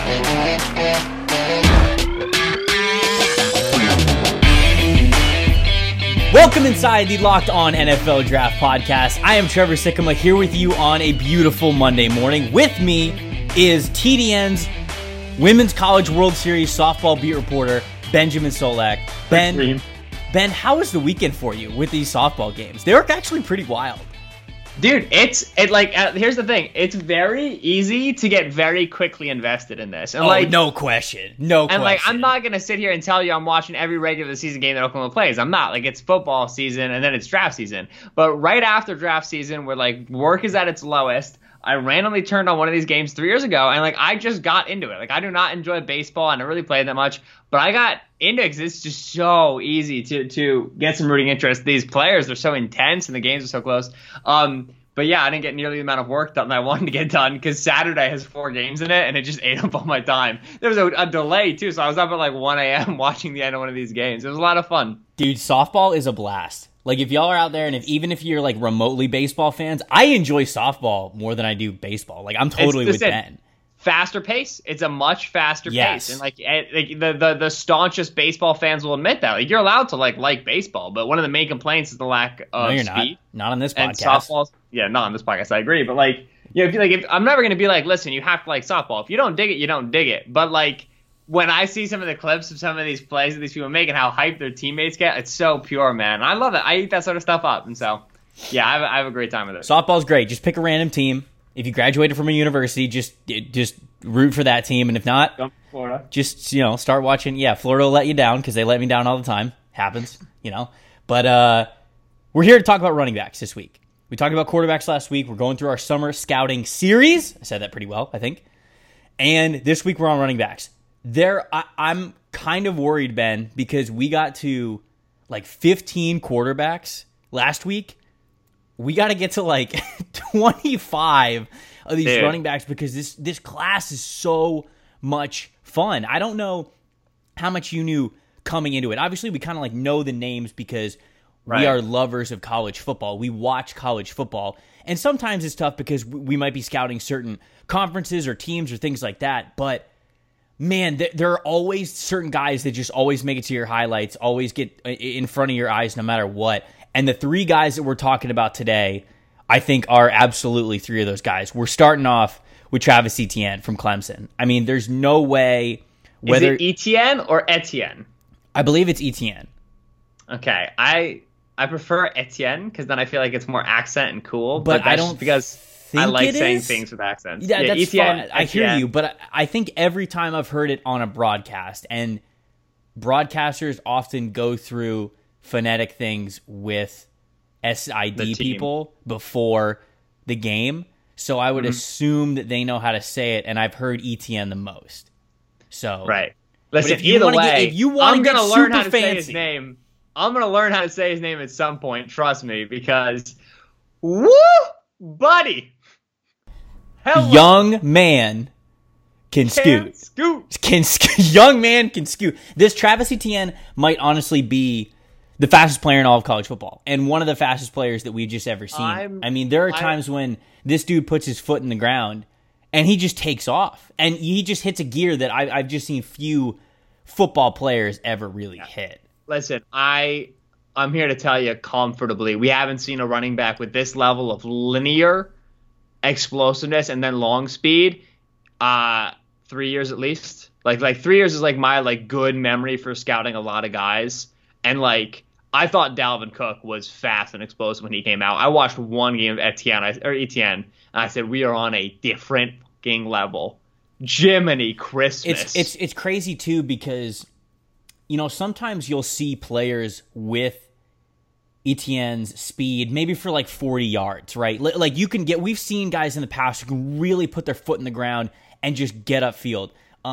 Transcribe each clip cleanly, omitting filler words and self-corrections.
Welcome inside the Locked On NFL Draft Podcast. I am Trevor Sikkema here with you on a beautiful Monday morning. With me is TDN's Women's College World Series softball beat reporter, Benjamin Solak. Ben, how was the weekend for you with these softball games? They were actually pretty wild. Dude, here's the thing. It's very easy to get very quickly invested in this. And no question. I'm not going to sit here and tell you I'm watching every regular season game that Oklahoma plays. I'm not. It's football season and then it's draft season. But right after draft season, where work is at its lowest, I randomly turned on one of these games 3 years ago, and I just got into it. I do not enjoy baseball. I don't really play it that much, but I got into it because it's just so easy to get some rooting interest. These players are so intense, and the games are so close. But yeah, I didn't get nearly the amount of work done that I wanted to get done because Saturday has 4 games in it, and it just ate up all my time. There was a delay, too, so I was up at 1 a.m. watching the end of one of these games. It was a lot of fun. Dude, softball is a blast. If y'all are out there, and even if you're remotely baseball fans, I enjoy softball more than I do baseball. I'm totally with Ben. Faster pace. It's a much faster pace, and the staunchest baseball fans will admit that. You're allowed to like baseball, but one of the main complaints is the lack of speed. Not on this podcast. And softballs, not on this podcast. I agree, but if I'm never gonna be listen, you have to like softball. If you don't dig it, you don't dig it. But when I see some of the clips of some of these plays that these people make and how hyped their teammates get, it's so pure, man. I love it. I eat that sort of stuff up, and so I have a great time with it. Softball's great. Just pick a random team. If you graduated from a university, just root for that team, and if not, Come Florida. Just start watching. Yeah, Florida will let you down because they let me down all the time. Happens, But we're here to talk about running backs this week. We talked about quarterbacks last week. We're going through our summer scouting series. I said that pretty well, I think. And this week we're on running backs. I'm kind of worried, Ben, because we got to 15 quarterbacks last week. We got to get to 25 of these running backs because this class is so much fun. I don't know how much you knew coming into it. Obviously, we kind of know the names because we are lovers of college football. We watch college football. And sometimes it's tough because we might be scouting certain conferences or teams or things like that. But man, there are always certain guys that just always make it to your highlights, always get in front of your eyes no matter what. And the 3 guys that we're talking about today, I think, are absolutely 3 of those guys. We're starting off with Travis Etienne from Clemson. I mean, there's no way whether... Is it Etienne or Etienne? I believe it's Etienne. Okay, I prefer Etienne because then I feel like it's more accent and cool. But I don't because I like saying things with accents. Yeah, that's Etienne, fine. I hear you, but I think every time I've heard it on a broadcast, and broadcasters often go through phonetic things with SID people before the game, so I would assume that they know how to say it, and I've heard Etienne the most. So listen, if you want to learn how to say his name, I'm gonna learn how to say his name at some point. Trust me, because woo, buddy, hello. Young man can scoot. Young man can scoot. This Travis Etienne might honestly be the fastest player in all of college football, and one of the fastest players that we've just ever seen. There are times when this dude puts his foot in the ground, and he just takes off, and he just hits a gear that I've just seen few football players ever really hit. Listen, I'm here to tell you comfortably, we haven't seen a running back with this level of linear explosiveness and then long speed 3 years at least. 3 years is my good memory for scouting a lot of guys, and I thought Dalvin Cook was fast and explosive when he came out. I watched one game of Etienne, and I said, we are on a different fucking level. Jiminy Christmas. It's crazy, too, because, sometimes you'll see players with Etienne's speed, maybe for 40 yards, right? We've seen guys in the past who can really put their foot in the ground and just get upfield.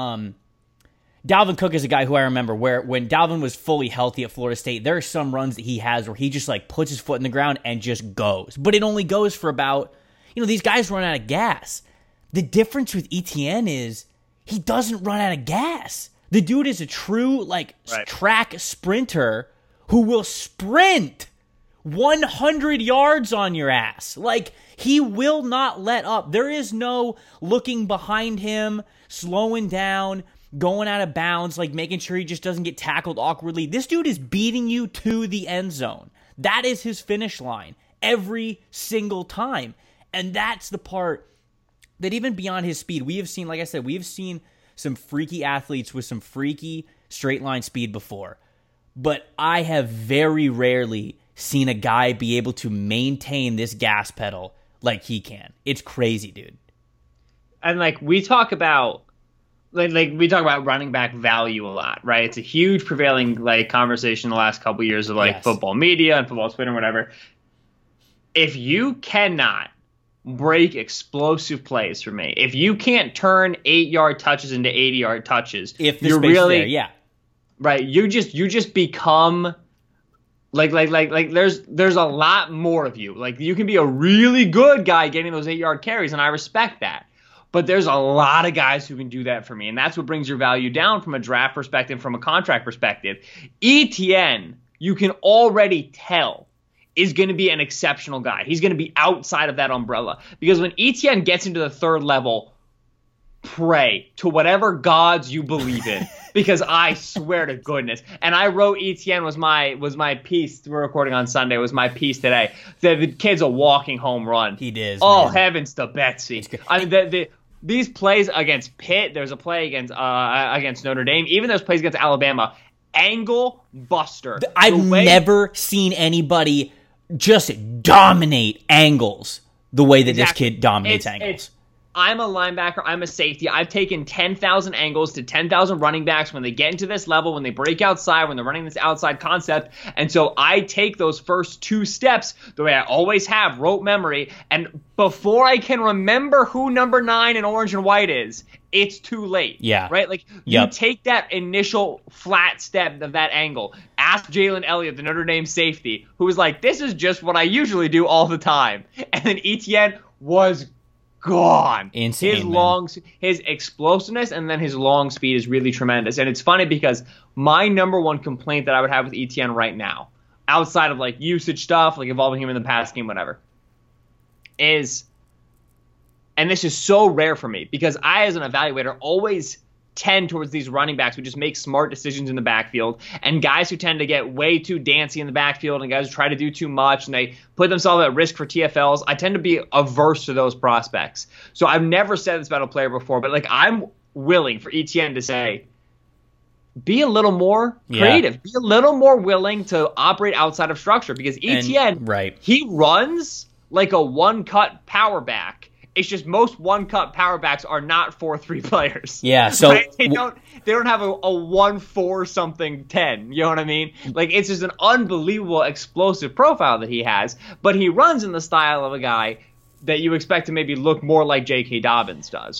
Dalvin Cook is a guy who I remember where when Dalvin was fully healthy at Florida State, there are some runs that he has where he just puts his foot in the ground and just goes. But it only goes for about, these guys run out of gas. The difference with Etienne is he doesn't run out of gas. The dude is a true track sprinter who will sprint 100 yards on your ass. Like, he will not let up. There is no looking behind him, slowing down, going out of bounds, like making sure he just doesn't get tackled awkwardly. This dude is beating you to the end zone. That is his finish line every single time. And that's the part that even beyond his speed, we have seen, like I said, we have seen some freaky athletes with some freaky straight line speed before. But I have very rarely seen a guy be able to maintain this gas pedal like he can. It's crazy, dude. And like we talk about we talk about running back value a lot, right? It's a huge prevailing like conversation the last couple of years of like football media and football Twitter and whatever. If you cannot break explosive plays for me, if you can't turn 8-yard touches into 80-yard touches, if you're really there, yeah. Right, you just become like there's a lot more of you. Like you can be a really good guy getting those 8-yard carries, and I respect that. But there's a lot of guys who can do that for me, and that's what brings your value down from a draft perspective, from a contract perspective. ETN, you can already tell, is going to be an exceptional guy. He's going to be outside of that umbrella. Because when ETN gets into the third level, pray to whatever gods you believe in. Because I swear to goodness. And I wrote ETN was my piece. We're recording on Sunday. Was my piece today. The kid's a walking home run. He did. Oh, man. Heavens to Betsy. I mean, these plays against Pitt, there's a play against Notre Dame, even those plays against Alabama, angle buster. I've never seen anybody just dominate angles the way that this kid dominates angles. I'm a linebacker. I'm a safety. I've taken 10,000 angles to 10,000 running backs when they get into this level, when they break outside, when they're running this outside concept. And so I take those first 2 steps the way I always have, rote memory. And before I can remember who number 9 in orange and white is, it's too late. Yeah. Right? Like, you take that initial flat step of that angle. Ask Jalen Elliott, the Notre Dame safety, who was like, this is just what I usually do all the time. And then ETN was gone. Insane, his explosiveness and then his long speed is really tremendous. And it's funny because my number one complaint that I would have with ETN right now, outside of like usage stuff, like involving him in the pass game, whatever, is, and this is so rare for me because I, as an evaluator, always tend towards these running backs who just make smart decisions in the backfield, and guys who tend to get way too dancy in the backfield, and guys who try to do too much and they put themselves at risk for TFLs. I tend to be averse to those prospects. So I've never said this about a player before, but like I'm willing for ETN to say, be a little more creative, be a little more willing to operate outside of structure, because ETN, he runs like a one-cut power back. It's just most one-cut power backs are not 4-3 players. Yeah, so right? They don't have a 1-4 something 10. You know what I mean? Like, it's just an unbelievable explosive profile that he has, but he runs in the style of a guy that you expect to maybe look more like J.K. Dobbins does.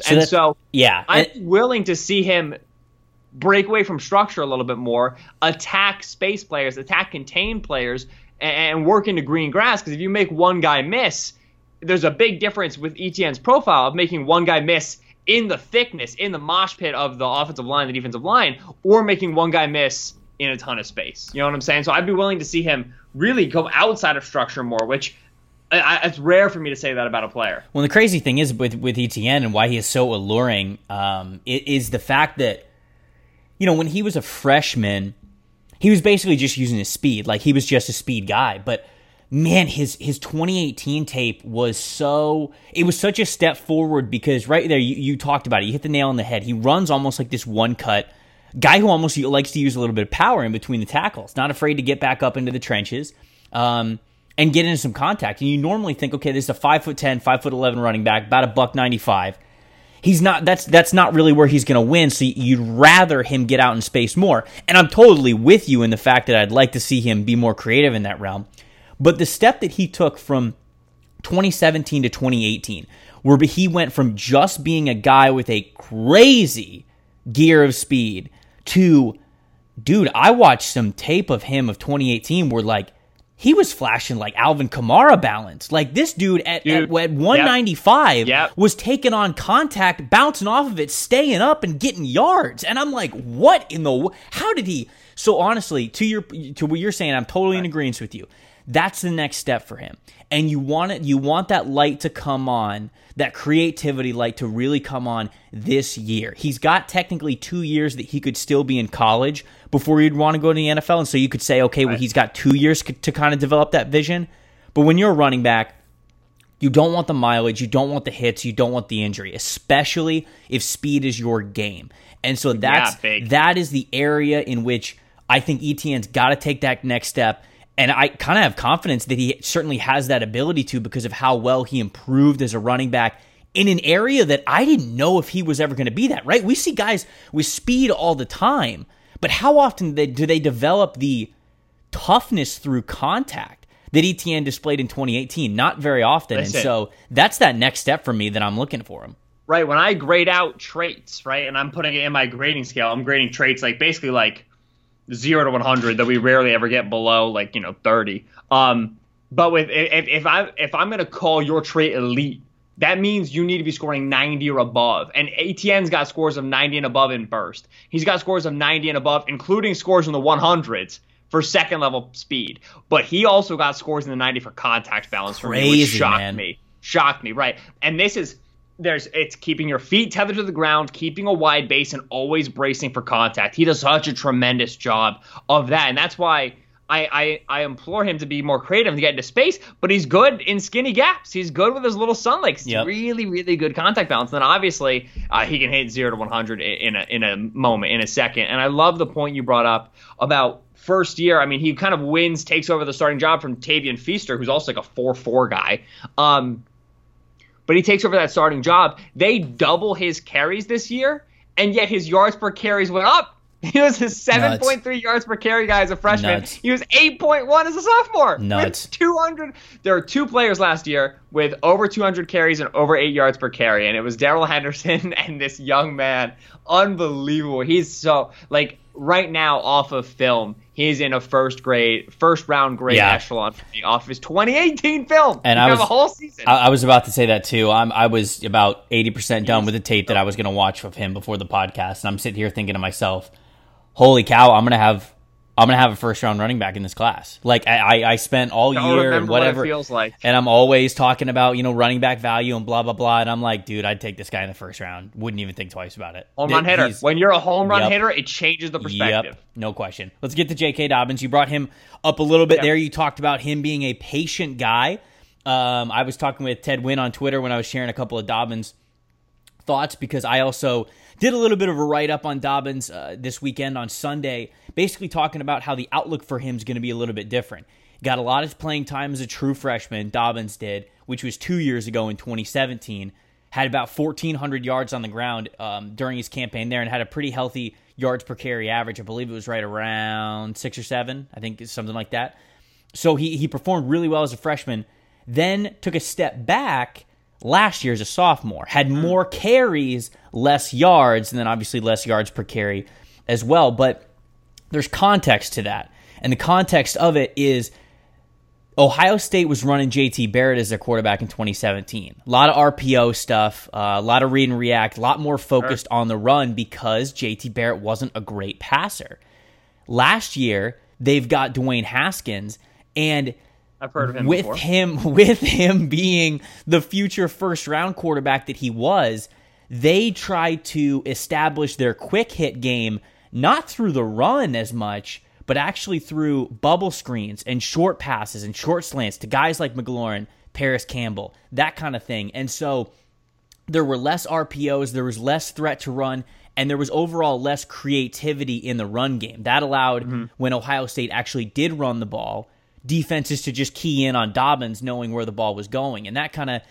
I'm willing to see him break away from structure a little bit more, attack space players, attack contained players, and work into green grass, because if you make one guy miss, there's a big difference with ETN's profile of making one guy miss in the thickness, in the mosh pit of the offensive line, the defensive line, or making one guy miss in a ton of space. You know what I'm saying? So I'd be willing to see him really go outside of structure more, which it's rare for me to say that about a player. Well, the crazy thing is with ETN and why he is so alluring is the fact that, you know, when he was a freshman, he was basically just using his speed. Like, he was just a speed guy, but man, his 2018 tape was such a step forward, because right there, you talked about it. You hit the nail on the head. He runs almost like this one-cut guy who almost likes to use a little bit of power in between the tackles, not afraid to get back up into the trenches and get into some contact. And you normally think, okay, this is a 5'10", 5'11" running back, about $195. He's not. That's not really where he's going to win. So you'd rather him get out in space more. And I'm totally with you in the fact that I'd like to see him be more creative in that realm. But the step that he took from 2017 to 2018, where he went from just being a guy with a crazy gear of speed to, dude, I watched some tape of him of 2018 where, like, he was flashing like Alvin Kamara balance. Like, this dude at 195 was taking on contact, bouncing off of it, staying up and getting yards. And I'm like, how did he? So honestly, to what you're saying, I'm totally in agreement with you. That's the next step for him. And you want that light to come on, that creativity light to really come on this year. He's got technically 2 years that he could still be in college before he'd want to go to the NFL. And so you could say, okay, well, he's got 2 years to kind of develop that vision. But when you're a running back, you don't want the mileage, you don't want the hits, you don't want the injury, especially if speed is your game. And so that is the area in which I think Etienne's got to take that next step. And I kind of have confidence that he certainly has that ability to, because of how well he improved as a running back in an area that I didn't know if he was ever going to be that, right? We see guys with speed all the time, but how often do they develop the toughness through contact that Etienne displayed in 2018? Not very often. Listen, and so that's that next step for me that I'm looking for him. Right, when I grade out traits, right, and I'm putting it in my grading scale, I'm grading traits basically 0 to 100 that we rarely ever get below 30. But if I'm gonna call your trait elite, that means you need to be scoring 90 or above. And Etienne's got scores of 90 and above in burst. He's got scores of 90 and above, including scores in the 100s for second level speed. But he also got scores in the 90 for contact balance for me, which shocked me, right? And it's keeping your feet tethered to the ground, keeping a wide base, and always bracing for contact. He does such a tremendous job of that, and that's why I implore him to be more creative to get into space. But he's good in skinny gaps. He's good with his little sun legs. Yep. Really, really good contact balance. And then obviously he can hit 0 to 100 in a moment, in a second. And I love the point you brought up about first year. I mean, he kind of takes over the starting job from Tavian Feaster, who's also a 4.4 guy. But he takes over that starting job. They double his carries this year, and yet his yards per carries went up. He was a 7.3 yards per carry guy as a freshman. Nuts. He was 8.1 as a sophomore. Nuts. With 200. There are 2 players last year with over 200 carries and over 8 yards per carry, and it was Darrell Henderson and this young man. Unbelievable. He's so, right now off of film, he's in a first round grade echelon off of his 2018 film. And I was a whole season. I was about to say that too. I was about 80% done with the tape that I was going to watch of him before the podcast, and I'm sitting here thinking to myself, holy cow, I'm gonna have a first round running back in this class. I spent all year and whatever, what it feels like. And I'm always talking about running back value and blah blah blah. And I'm like, dude, I'd take this guy in the first round. Wouldn't even think twice about it. Home run hitter. When you're a home run hitter, it changes the perspective. Yep, no question. Let's get to J.K. Dobbins. You brought him up a little bit there. You talked about him being a patient guy. I was talking with Ted Wynn on Twitter when I was sharing a couple of Dobbins thoughts, because I also did a little bit of a write-up on Dobbins this weekend on Sunday, basically talking about how the outlook for him is going to be a little bit different. Got a lot of playing time as a true freshman, Dobbins did, which was 2 years ago in 2017. Had about 1,400 yards on the ground during his campaign there, and had a pretty healthy yards per carry average. I believe it was right around 6 or 7. I think it's something like that. So he performed really well as a freshman, then took a step back last year as a sophomore, had more carries, less yards, and then obviously less yards per carry as well. But there's context to that. And the context of it is Ohio State was running JT Barrett as their quarterback in 2017. A lot of RPO stuff, a lot of read and react, a lot more focused on the run because JT Barrett wasn't a great passer. Last year, they've got Dwayne Haskins, and I've heard of him with before. With him being the future first-round quarterback that he was, they tried to establish their quick hit game not through the run as much, but actually through bubble screens and short passes and short slants to guys like McLaurin, Paris Campbell, that kind of thing. And so there were less RPOs, there was less threat to run, and there was overall less creativity in the run game. That allowed, when Ohio State actually did run the ball, defenses to just key in on Dobbins knowing where the ball was going. And that kind of,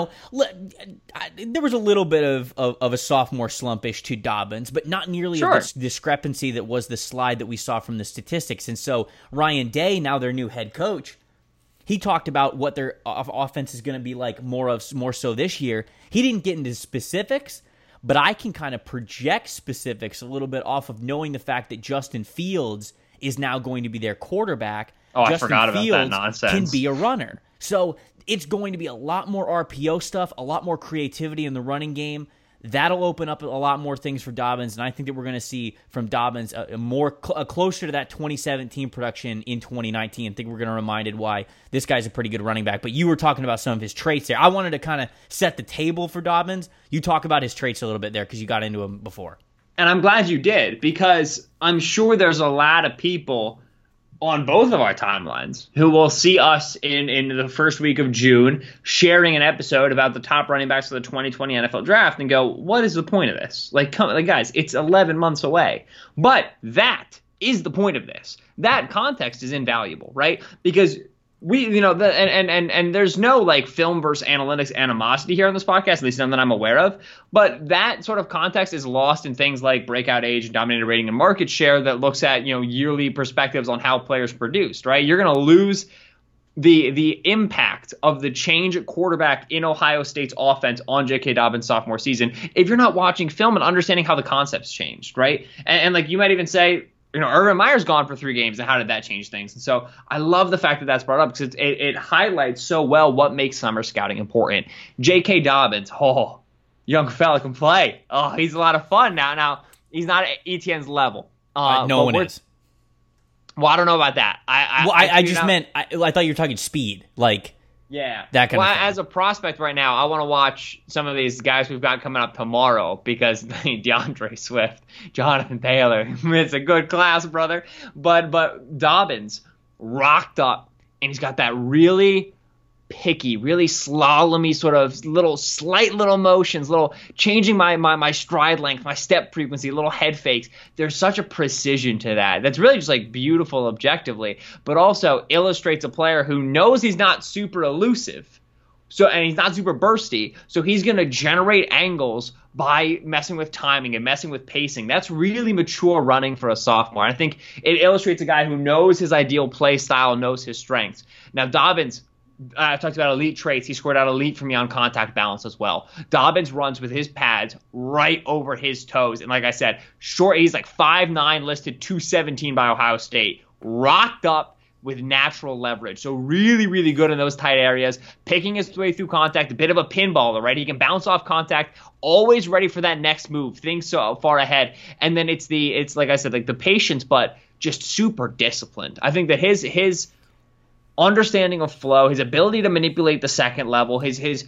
there was a little bit of a sophomore slumpish to Dobbins, but not nearly of this discrepancy that was the slide that we saw from the statistics. And so Ryan Day, now their new head coach, he talked about what their offense is going to be like more so this year. He didn't get into specifics, but I can kind of project specifics a little bit off of knowing the fact that Justin Fields is now going to be their quarterback. I Justin forgot about Fields that nonsense. Can be a runner. So it's going to be a lot more RPO stuff, a lot more creativity in the running game. That'll open up a lot more things for Dobbins, and I think that we're going to see from Dobbins closer to that 2017 production in 2019. I think we're going to be reminded why this guy's a pretty good running back. But you were talking about some of his traits there. I wanted to kind of set the table for Dobbins. You talk about his traits a little bit there because you got into him before. And I'm glad you did, because I'm sure there's a lot of people on both of our timelines who will see us in the first week of June sharing an episode about the top running backs of the 2020 NFL draft and go, what is the point of this? Like, guys, it's 11 months away. But that is the point of this. That context is invaluable, right? Because and there's no like film versus analytics animosity here on this podcast, at least none that I'm aware of. But that sort of context is lost in things like breakout age and dominated rating and market share that looks at, yearly perspectives on how players produced, right? You're going to lose the impact of the change at quarterback in Ohio State's offense on J.K. Dobbins' sophomore season if you're not watching film and understanding how the concepts changed, right? And like you might even say, Urban Meyer's gone for 3 games, and how did that change things? And so I love the fact that that's brought up because it highlights so well what makes summer scouting important. J.K. Dobbins, young fella can play. Oh, he's a lot of fun now. Now, he's not at Etienne's level. No one is. Well, I don't know about that. I thought you were talking speed. Like, yeah. That kind of thing. As a prospect right now, I want to watch some of these guys we've got coming up tomorrow because DeAndre Swift, Jonathan Taylor, it's a good class, brother. But Dobbins rocked up, and he's got that really picky, really slalomy sort of slight little motions, little changing my stride length, my step frequency, little head fakes. There's such a precision to that. That's really just like beautiful objectively, but also illustrates a player who knows he's not super elusive. And he's not super bursty, so he's going to generate angles by messing with timing and messing with pacing. That's really mature running for a sophomore. I think it illustrates a guy who knows his ideal play style, knows his strengths. Now, Dobbins, I talked about elite traits. He scored out elite for me on contact balance as well. Dobbins runs with his pads right over his toes. And like I said, short. He's like 5'9", listed 217 by Ohio State. Rocked up with natural leverage. So really, really good in those tight areas. Picking his way through contact, a bit of a pinballer, right? He can bounce off contact, always ready for that next move, things so far ahead. And then it's like I said, like the patience, but just super disciplined. I think that his understanding of flow, his ability to manipulate the second level, his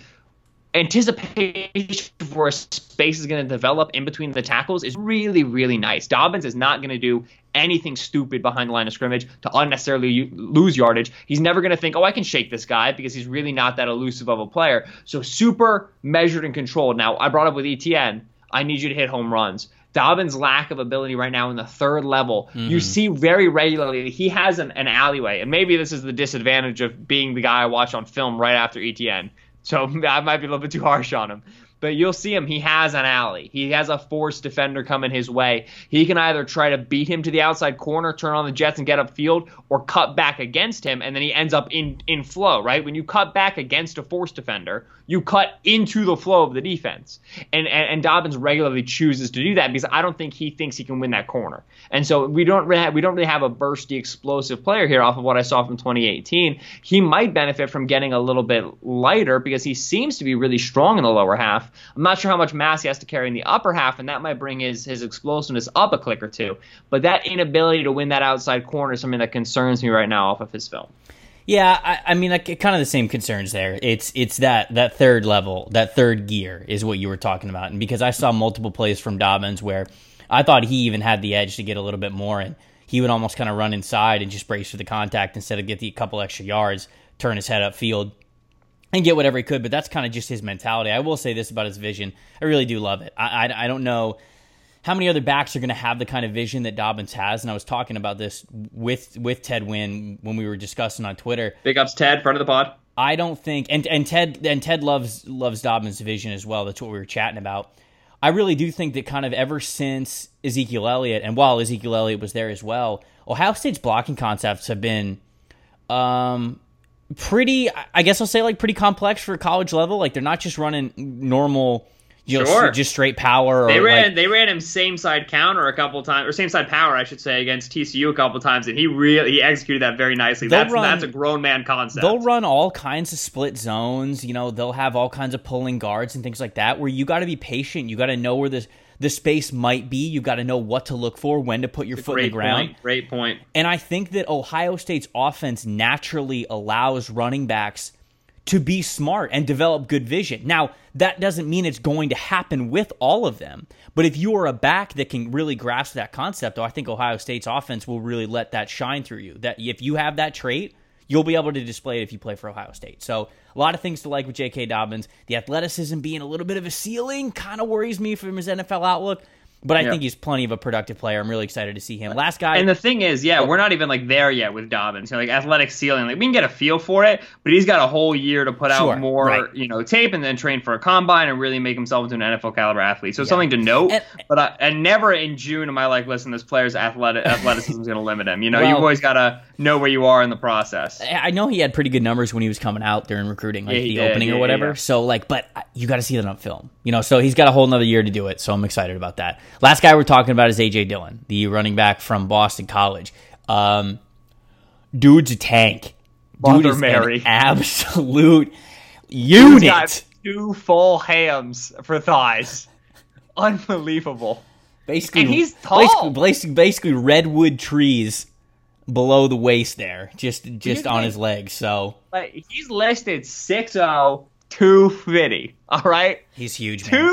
anticipation for where space is going to develop in between the tackles is really, really nice. Dobbins is not going to do anything stupid behind the line of scrimmage to unnecessarily lose yardage. He's never going to think, I can shake this guy, because he's really not that elusive of a player. So super measured and controlled. Now, I brought up with Etienne, I need you to hit home runs. Dobbins' lack of ability right now in the third level, you see very regularly he has an alleyway. And maybe this is the disadvantage of being the guy I watch on film right after Etienne. So I might be a little bit too harsh on him. But you'll see him. He has an alley. He has a forced defender coming his way. He can either try to beat him to the outside corner, turn on the jets and get upfield, or cut back against him, and then he ends up in flow, right? When you cut back against a forced defender, you cut into the flow of the defense. And Dobbins regularly chooses to do that because I don't think he thinks he can win that corner. And so we don't really have a bursty, explosive player here off of what I saw from 2018. He might benefit from getting a little bit lighter because he seems to be really strong in the lower half. I'm not sure how much mass he has to carry in the upper half, and that might bring his explosiveness up a click or two. But that inability to win that outside corner is something that concerns me right now off of his film. Yeah, I mean, like, kind of the same concerns there. It's that third level, that third gear is what you were talking about. And because I saw multiple plays from Dobbins where I thought he even had the edge to get a little bit more, and he would almost kind of run inside and just brace for the contact instead of get the couple extra yards, turn his head upfield, and get whatever he could. But that's kind of just his mentality. I will say this about his vision. I really do love it. I don't know how many other backs are going to have the kind of vision that Dobbins has. And I was talking about this with Ted Wynn when we were discussing on Twitter. Big ups, Ted, front of the pod. I don't think, and Ted loves Dobbins' vision as well. That's what we were chatting about. I really do think that kind of ever since Ezekiel Elliott, and while Ezekiel Elliott was there as well, Ohio State's blocking concepts have been pretty, I guess I'll say, like, pretty complex for college level. Like, they're not just running normal, Sure. Just straight power. They ran him same side counter a couple times, or same side power, I should say, against TCU a couple times, and he executed that very nicely. That's a grown man concept. They'll run all kinds of split zones. They'll have all kinds of pulling guards and things like that, where you got to be patient. You got to know where the space might be. You got to know what to look for, when to put your foot in the ground. Great point. And I think that Ohio State's offense naturally allows running backs to be smart and develop good vision. Now, that doesn't mean it's going to happen with all of them. But if you are a back that can really grasp that concept, I think Ohio State's offense will really let that shine through you. That if you have that trait, you'll be able to display it if you play for Ohio State. So a lot of things to like with J.K. Dobbins. The athleticism being a little bit of a ceiling kind of worries me from his NFL outlook. But I think he's plenty of a productive player. I'm really excited to see him. Last guy. And the thing is, we're not even there yet with Dobbins. Athletic ceiling. We can get a feel for it, but he's got a whole year to put out more, tape and then train for a combine and really make himself into an NFL caliber athlete. So something to note. And never in June am I listen, this player's athleticism is going to limit him. You've always got to know where you are in the process. I know he had pretty good numbers when he was coming out during recruiting, the opening or whatever. Yeah. So but you got to see that on film. So he's got a whole another year to do it. So I'm excited about that. Last guy we're talking about is A.J. Dillon, the running back from Boston College. Dude's a tank. Dude is an absolute unit. He's got 2 full hams for thighs. Unbelievable. Basically, and he's tall. Basically redwood trees below the waist there, just on his legs. So he's listed 6'0", 250. All right, he's huge, man.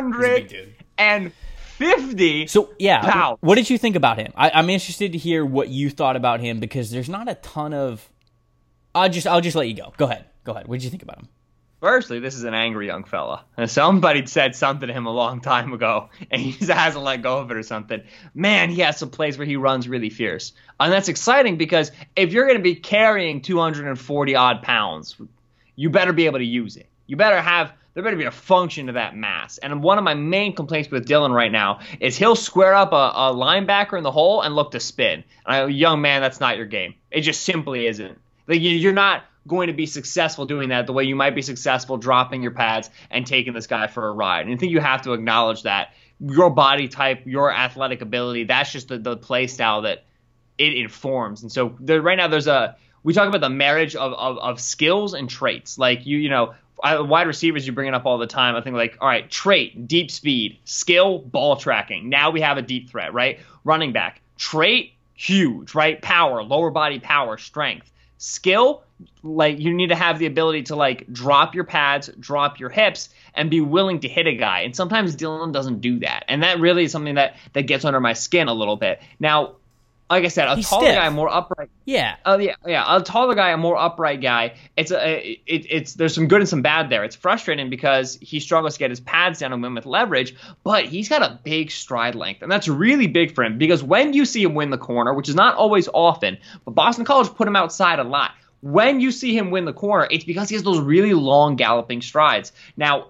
250. So pounds. What did you think about him? I'm interested to hear what you thought about him, because there's not a ton of. I'll just let you go. Go ahead. What did you think about him? Firstly, this is an angry young fella. And somebody said something to him a long time ago, and he just hasn't let go of it or something. Man, he has some plays where he runs really fierce. And that's exciting, because if you're going to be carrying 240-odd pounds, you better be able to use it. There better be a function to that mass. And one of my main complaints with Dillon right now is he'll square up a linebacker in the hole and look to spin. And young man, that's not your game. It just simply isn't. You're not going to be successful doing that the way you might be successful dropping your pads and taking this guy for a ride. And I think you have to acknowledge that your body type, your athletic ability, that's just the play style that it informs. And so right now we talk about the marriage of skills and traits. Wide receivers, you bring it up all the time. I think all right, trait, deep speed, skill, ball tracking. Now we have a deep threat, right? Running back, trait, huge, right? Power, lower body power, strength. Skill, you need to have the ability to drop your pads, drop your hips, and be willing to hit a guy. And sometimes Dillon doesn't do that. And that really is something that gets under my skin a little bit. Now, like I said, a taller guy, a more upright. Yeah. A taller guy, a more upright guy. It's there's some good and some bad there. It's frustrating because he struggles to get his pads down and win with leverage, but he's got a big stride length, and that's really big for him, because when you see him win the corner, which is not always often, but Boston College put him outside a lot. When you see him win the corner, it's because he has those really long galloping strides. Now,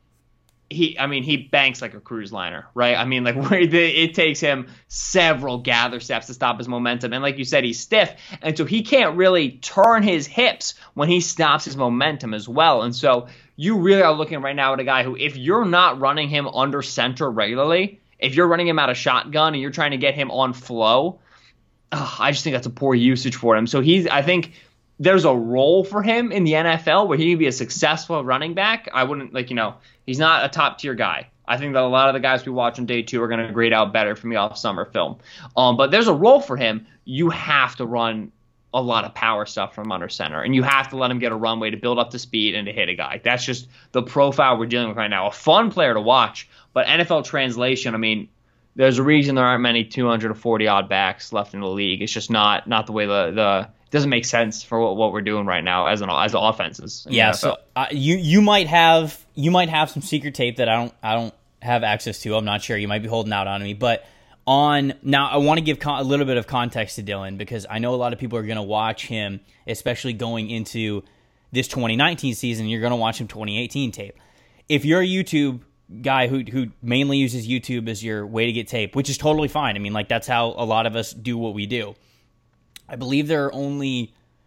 he banks like a cruise liner, right? It takes him several gather steps to stop his momentum. And like you said, he's stiff. And so he can't really turn his hips when he stops his momentum as well. And so you really are looking right now at a guy who, if you're not running him under center regularly, if you're running him out of shotgun and you're trying to get him on flow, I just think that's a poor usage for him. So I think there's a role for him in the NFL where he can be a successful running back. I wouldn't he's not a top tier guy. I think that a lot of the guys we watch on day 2 are going to grade out better for me off summer film. But there's a role for him. You have to run a lot of power stuff from under center, and you have to let him get a runway to build up the speed and to hit a guy. That's just the profile we're dealing with right now. A fun player to watch, but NFL translation, there's a reason there aren't many 240-odd backs left in the league. It's just not the way it doesn't make sense for what we're doing right now as offenses. Yeah, so you might have some secret tape that I don't have access to. I'm not sure. You might be holding out on me, but now I want to give a little bit of context to Dillon, because I know a lot of people are going to watch him, especially going into this 2019 season. You're going to watch him 2018 tape. If you're a YouTube guy who mainly uses YouTube as your way to get tape, which is totally fine. That's how a lot of us do what we do. I believe there are only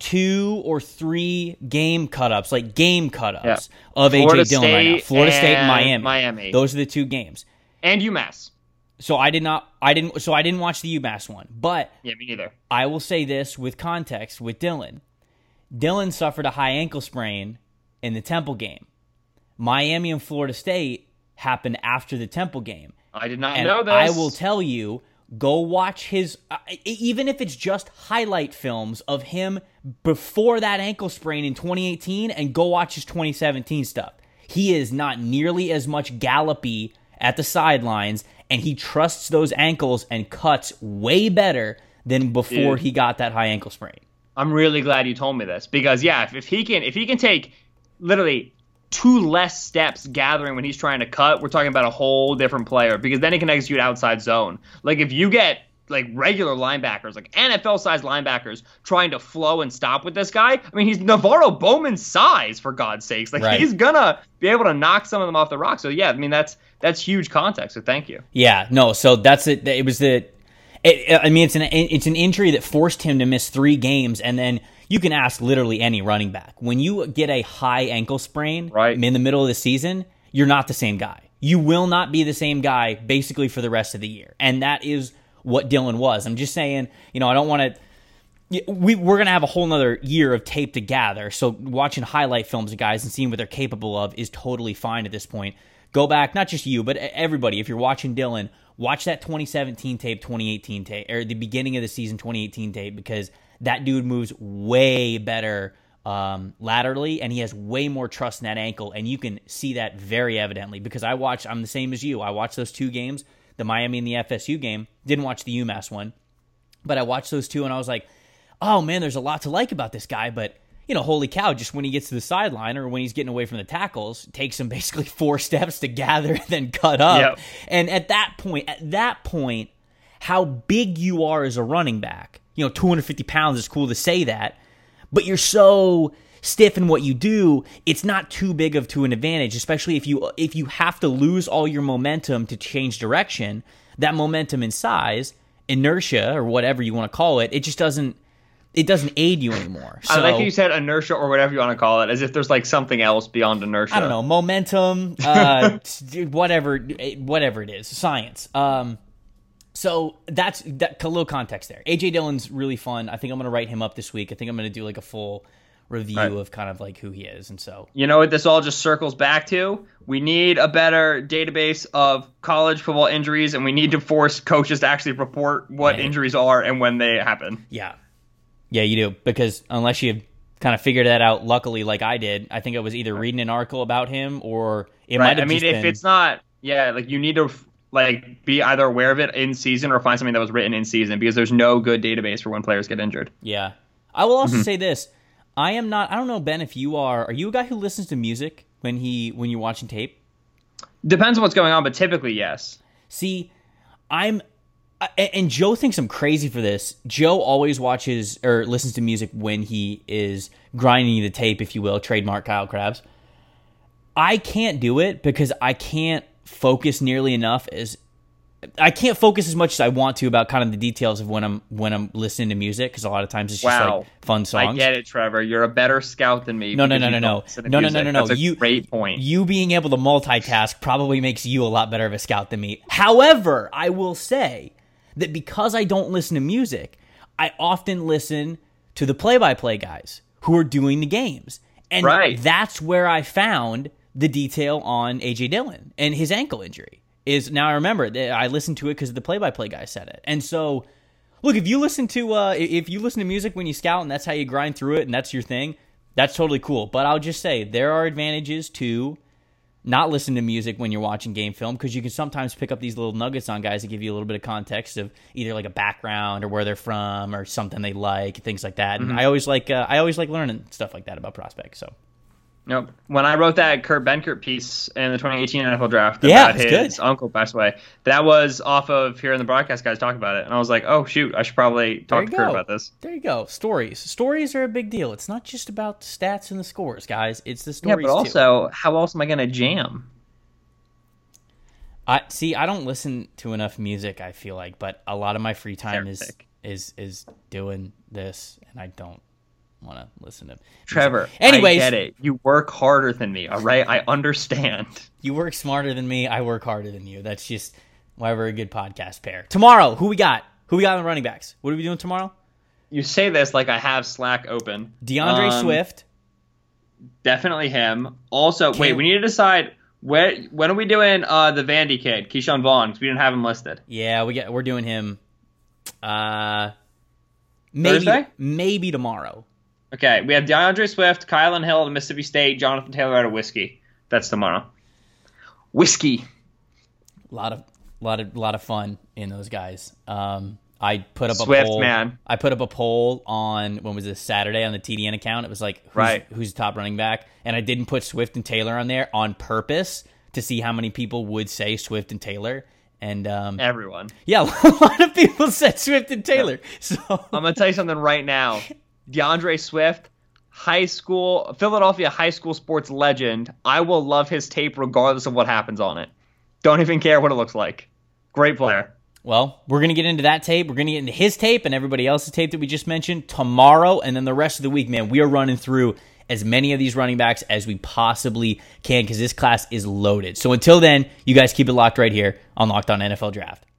2 or 3 game cut-ups, like game cut-ups of Florida A.J. Dillon right now. Florida State and Miami. Those are the 2 games. And UMass. So I didn't watch the UMass one. But yeah, me neither. I will say this with context with Dillon. Dillon suffered a high ankle sprain in the Temple game. Miami and Florida State happened after the Temple game. I did not And know this. I will tell you, go watch his, even if it's just highlight films of him before that ankle sprain in 2018, and go watch his 2017 stuff. He is not nearly as much gallopy at the sidelines, and he trusts those ankles and cuts way better than before he got that high ankle sprain. I'm really glad you told me this, because if he can take literally 2 less steps gathering when he's trying to cut, we're talking about a whole different player, because then he can execute outside zone. Like if you get like regular linebackers, like NFL-sized linebackers trying to flow and stop with this guy, I mean, he's Navarro Bowman's size, for God's sakes. Like he's gonna be able to knock some of them off the rock. So yeah, I mean that's huge context. So thank you. Yeah, no, so that's it. It was it's an injury that forced him to miss 3 games, and then you can ask literally any running back. When you get a high ankle sprain in the middle of the season, you're not the same guy. You will not be the same guy basically for the rest of the year. And that is what Dillon was. I'm just saying, I don't want to... We're going to have a whole nother year of tape to gather, so watching highlight films of guys and seeing what they're capable of is totally fine at this point. Go back, not just you, but everybody, if you're watching Dillon, watch that 2017 tape, 2018 tape, or the beginning of the season 2018 tape, because that dude moves way better laterally, and he has way more trust in that ankle, and you can see that very evidently, because I'm the same as you. I watched those 2 games, the Miami and the FSU game. Didn't watch the UMass one, but I watched those 2, and I was like, oh man, there's a lot to like about this guy, but holy cow, just when he gets to the sideline or when he's getting away from the tackles, it takes him basically 4 steps to gather and then cut up. Yep. And at that point, how big you are as a running back, 250 pounds is cool to say that, but you're so stiff in what you do, it's not too big to an advantage, especially if you have to lose all your momentum to change direction. That momentum in size, inertia, or whatever you want to call it, it just doesn't aid you anymore. So, I like how you said inertia, or whatever you want to call it, as if there's like something else beyond inertia. I don't know, momentum, whatever it is, science. So that's a little context there. A.J. Dillon's really fun. I think I'm going to write him up this week. I think I'm going to do like a full review of kind of like who he is. And so, you know what this all just circles back to? We need a better database of college football injuries, and we need to force coaches to actually report what injuries are and when they happen. Yeah, you do, because unless you kind of figured that out, luckily, like I did, I think I was either reading an article about him or it might have just been... if it's not, like you need to be either aware of it in season or find something that was written in season, because there's no good database for when players get injured. Yeah. I will also say this. I don't know, Ben, if you are you a guy who listens to music when you're watching tape? Depends on what's going on, but typically, yes. See, and Joe thinks I'm crazy for this. Joe always watches or listens to music when he is grinding the tape, if you will, trademark Kyle Krabs. I can't do it because I can't focus nearly enough I can't focus as much as I want to about kind of the details of when I'm listening to music, because a lot of times it's just like fun songs. I get it, Trevor. You're a better scout than me. No. That's a great point. You being able to multitask probably makes you a lot better of a scout than me. However, I will say that because I don't listen to music, I often listen to the play-by-play guys who are doing the games. And that's where I found the detail on A.J. Dillon and his ankle injury. Now I remember that I listened to it because the play-by-play guy said it. And so, look, if you listen to music when you scout and that's how you grind through it and that's your thing, that's totally cool. But I'll just say there are advantages to not listen to music when you're watching game film, because you can sometimes pick up these little nuggets on guys that give you a little bit of context of either like a background or where they're from or something they like, things like that. And I always like learning stuff like that about prospects. So. Nope. When I wrote that Kurt Benkert piece in the 2018 NFL draft about his uncle passed away, that was off of hearing the broadcast guys talk about it. And I was like, oh, shoot, I should probably talk to Kurt about this. There you go. Stories. Stories are a big deal. It's not just about the stats and the scores, guys. It's the stories, but also, how else am I going to jam? I don't listen to enough music, I feel like, but a lot of my free time is doing this, and I don't want to listen to him. Trevor, Anyways, I get it. You work harder than me, all right? I understand. You work smarter than me. I work harder than you. That's just why we're a good podcast pair. Tomorrow, who we got? Who we got on the running backs? What are we doing tomorrow? You say this like I have Slack open. DeAndre Swift. Definitely him. Also, wait, we need to decide when are we doing the Vandy kid, Keyshawn Vaughn, because we didn't have him listed. Yeah, we're doing him Thursday? Maybe tomorrow. Okay, we have DeAndre Swift, Kylan Hill at Mississippi State, Jonathan Taylor out of Whiskey. That's tomorrow. Whiskey. A lot of fun in those guys. I put up Swift, a poll. Man. I put up a poll on when was this Saturday on the TDN account. It was like who's the top running back, and I didn't put Swift and Taylor on there on purpose to see how many people would say Swift and Taylor. And everyone. Yeah, a lot of people said Swift and Taylor. Yeah. So I'm gonna tell you something right now. DeAndre Swift, Philadelphia high school sports legend. I will love his tape regardless of what happens on it. Don't even care what it looks like. Great player. Well, we're going to get into that tape. We're going to get into his tape and everybody else's tape that we just mentioned tomorrow. And then the rest of the week, man, we are running through as many of these running backs as we possibly can because this class is loaded. So until then, you guys keep it locked right here on Locked On NFL Draft.